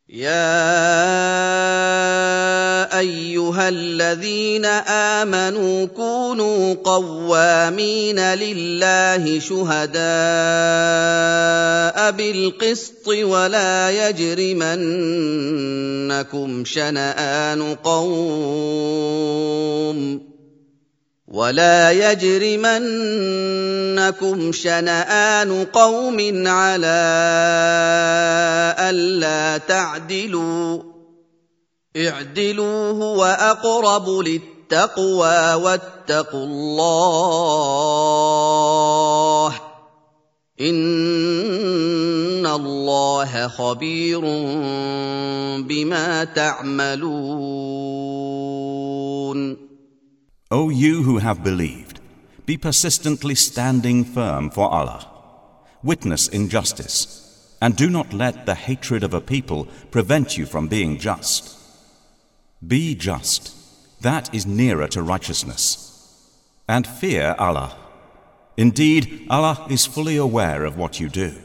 يا أيها الذين آمنوا كونوا قوامين لله شهداء بالقسط ولا يجرمنكم شنآن قوم على ألا تعدلوا اعدلوا هو أقرب للتقوى واتقوا الله إن الله خبير بما تعملون. O you who have believed, be persistently standing firm for Allah. Witness injustice, and do not let the hatred of a people prevent you from being just. Be just, that is nearer to righteousness. And fear Allah. Indeed, Allah is fully aware of what you do.